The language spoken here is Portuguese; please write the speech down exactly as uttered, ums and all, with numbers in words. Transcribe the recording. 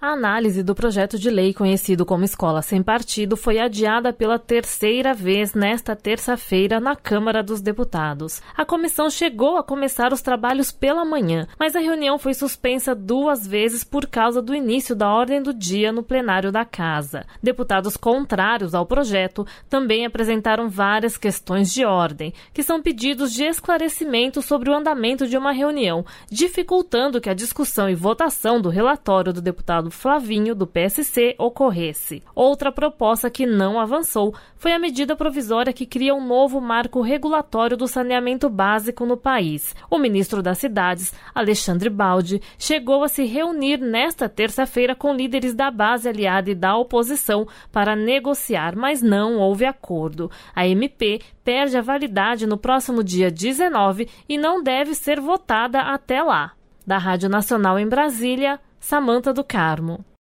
A análise do projeto de lei conhecido como Escola Sem Partido foi adiada pela terceira vez nesta terça-feira na Câmara dos Deputados. A comissão chegou a começar os trabalhos pela manhã, mas a reunião foi suspensa duas vezes por causa do início da ordem do dia no plenário da Casa. Deputados contrários ao projeto também apresentaram várias questões de ordem, que são pedidos de esclarecimento sobre o andamento de uma reunião, dificultando que a discussão e votação do relatório do deputado Flavinho, do P S C, ocorresse. Outra proposta que não avançou foi a medida provisória que cria um novo marco regulatório do saneamento básico no país. O ministro das Cidades, Alexandre Baldi, chegou a se reunir nesta terça-feira com líderes da base aliada e da oposição para negociar, mas não houve acordo. A M P perde a validade no próximo dia dezenove e não deve ser votada até lá. Da Rádio Nacional em Brasília, Samanta do Carmo.